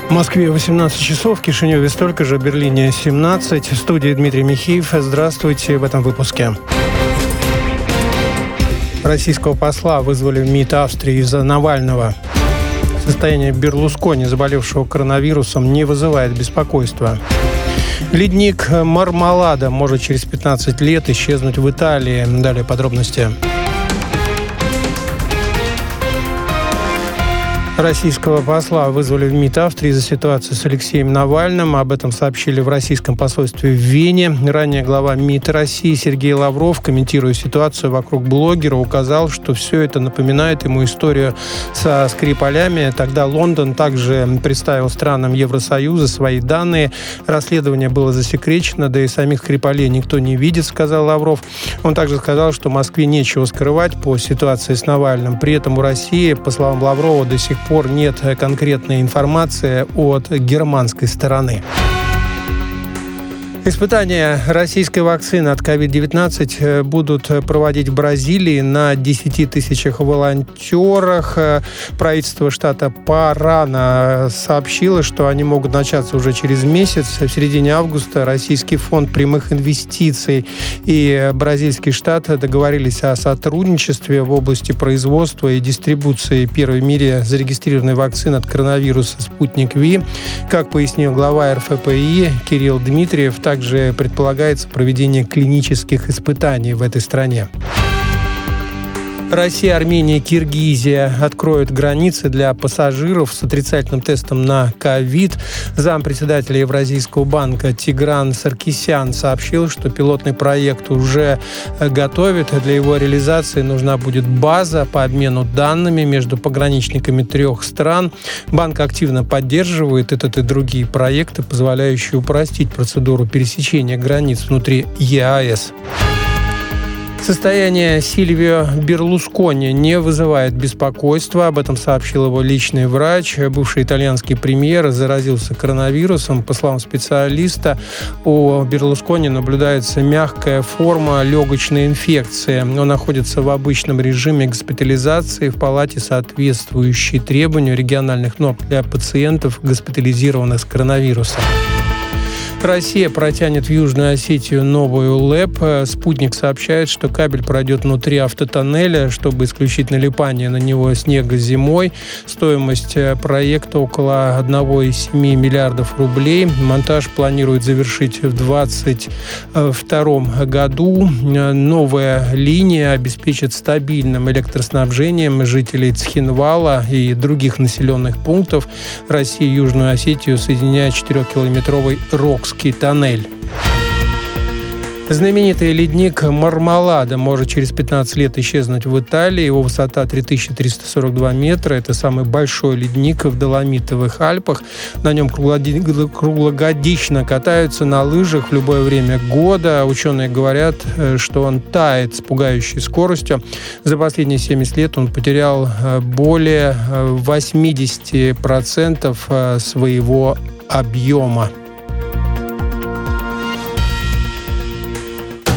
В Москве 18 часов, в Кишиневе столько же, в Берлине 17. В студии Дмитрий Михеев. Здравствуйте в этом выпуске. Российского посла вызвали в МИД Австрии из-за Навального. Состояние Берлускони, заболевшего коронавирусом, не вызывает беспокойства. Ледник Мармолада может через 15 лет исчезнуть в Италии. Далее подробности. Российского посла вызвали в МИД Австрии из-за ситуации с Алексеем Навальным. Об этом сообщили в российском посольстве в Вене. Ранее глава МИД России Сергей Лавров, комментируя ситуацию вокруг блогера, указал, что все это напоминает ему историю со Скрипалями. Тогда Лондон также представил странам Евросоюза свои данные. Расследование было засекречено, да и самих Скрипалей никто не видит, сказал Лавров. Он также сказал, что Москве нечего скрывать по ситуации с Навальным. При этом у России, по словам Лаврова, до сих пор нет конкретной информации от германской стороны. Испытания российской вакцины от COVID-19 будут проводить в Бразилии на 10 тысячах волонтерах. Правительство штата Парана сообщило, что они могут начаться уже через месяц. В середине августа Российский фонд прямых инвестиций и бразильский штат договорились о сотрудничестве в области производства и дистрибуции первой в мире зарегистрированной вакцины от коронавируса «Спутник Ви». Как пояснил глава РФПИ Кирилл Дмитриев, также предполагается проведение клинических испытаний в этой стране. Россия, Армения, Киргизия откроют границы для пассажиров с отрицательным тестом на ковид. Зампредседателя Евразийского банка Тигран Саркисян сообщил, что пилотный проект уже готовит. Для его реализации нужна будет база по обмену данными между пограничниками 3 стран. Банк активно поддерживает этот и другие проекты, позволяющие упростить процедуру пересечения границ внутри ЕАЭС. Состояние Сильвио Берлускони не вызывает беспокойства. Об этом сообщил его личный врач. Бывший итальянский премьер заразился коронавирусом. По словам специалиста, у Берлускони наблюдается мягкая форма легочной инфекции. Он находится в обычном режиме госпитализации в палате, соответствующей требованию региональных норм для пациентов, госпитализированных с коронавирусом. Россия протянет в Южную Осетию новую ЛЭП. «Спутник» сообщает, что кабель пройдет внутри автотоннеля, чтобы исключить налипание на него снега зимой. Стоимость проекта около 1,7 миллиардов рублей. Монтаж планируют завершить в 2022 году. Новая линия обеспечит стабильным электроснабжением жителей Цхинвала и других населенных пунктов. Россия и Южную Осетию соединяет 4-километровый Рокский тоннель. Знаменитый ледник Мармолада может через 15 лет исчезнуть в Италии. Его высота 3342 метра. Это самый большой ледник в Доломитовых Альпах. На нем круглогодично катаются на лыжах в любое время года. Ученые говорят, что он тает с пугающей скоростью. За последние 70 лет он потерял более 80% своего объема.